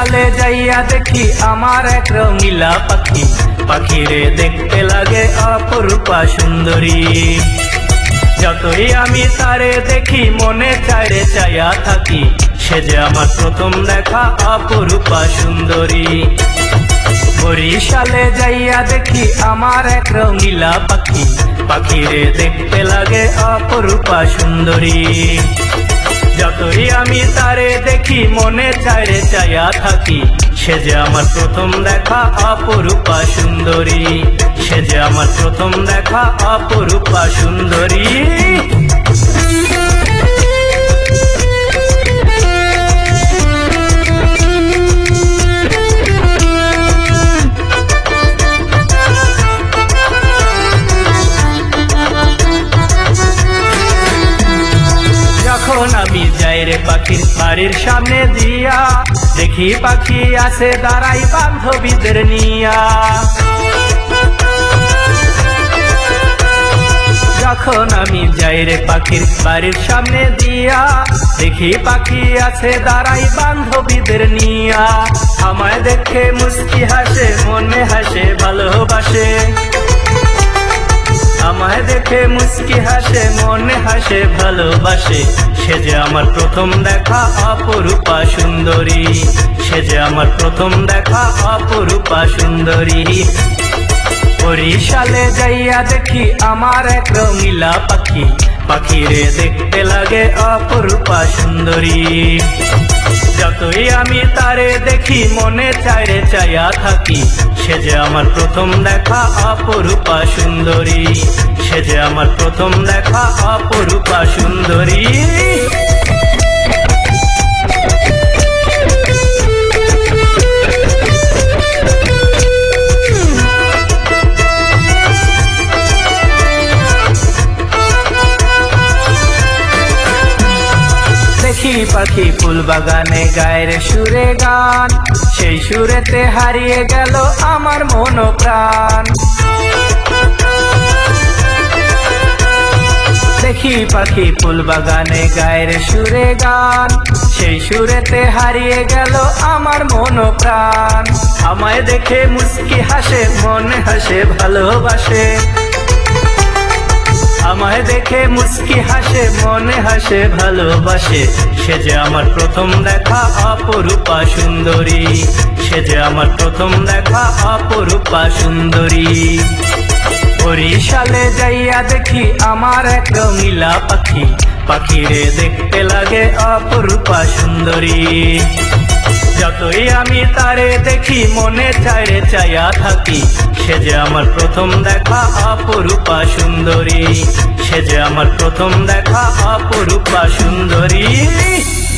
বরিশালে যাইয়া দেখি আমার এক রঙিলা পাখি, পাখিরে দেখতে লাগে অপরূপা সুন্দরী। যতই আমি তারে দেখি মনে চাইরে চাইয়া থাকি, সে যে আমার প্রথম দেখা অপরূপা সুন্দরী। বরিশালে যাইয়া দেখি আমার এক রঙিলা পাখি, পাখিরে দেখতে লাগে অপরূপা সুন্দরী। যতই আমি তারে দেখি মনে চাইরে চাইয়া থাকি, সে যে আমার প্রথম দেখা অপরূপা সুন্দরী, সে যে আমার প্রথম দেখা অপরূপা সুন্দরী। যখন আমি যাই রে পাখির বাড়ির সামনে দিয়া, দেখি পাখি আছে দাঁড়াই বান্ধবীদের নিয়া। যখন আমি যাই রে পাখির বাড়ির সামনে দিয়া, দেখি পাখি আছে দাঁড়াই বান্ধবীদের নিয়া। আমায় দেখে মুস্কি হাসে, মনে হাসে ভালোবাসে। আমায় দেখে মুস্কি হাসে, মনে হাসে ভালোবাসে। সে যে আমার প্রথম দেখা অপরূপা সুন্দরী, সে যে আমার প্রথম দেখা অপরূপা সুন্দরী। বরিশালে যাইয়া দেখি আমার এক রঙিলা পাখি, পাখিরে দেখতে লাগে অপরূপা সুন্দরী। যতই আমি তারে দেখি মনে চাইরে চাইয়া থাকি, সে যে আমার প্রথম দেখা অপরূপা সুন্দরী, সে যে আমার প্রথম দেখা অপরূপা সুন্দরী। দেখি পাখি ফুল বাগানে গায়ের সুরে গান, সেই সুরেতে হারিয়ে গেল আমার মন প্রাণ। দেখি পাখি ফুল বাগানে গায়ের সুরে গান, সেই সুরেতে হারিয়ে গেল আমার মন প্রাণ। আমায় দেখে মুস্কি হাসে, মনে হাসে ভালোবাসে। আমায় দেখে মুস্কি হাসে, মনে হাসে ভালোবাসে। সে যে আমার প্রথম দেখা অপরূপা সুন্দরী, সে যে আমার প্রথম দেখা অপরূপা সুন্দরী। বরিশালে যাইয়া দেখি আমার এক রঙিলা পাখি, পাখিরে দেখতে লাগে অপরূপা সুন্দরী। যতই আমি তারে দেখি মনে চাইরে চাইয়া থাকি, সে যে আমার প্রথম দেখা অপরূপা সুন্দরী, সে যে আমার প্রথম দেখা অপরূপা সুন্দরী।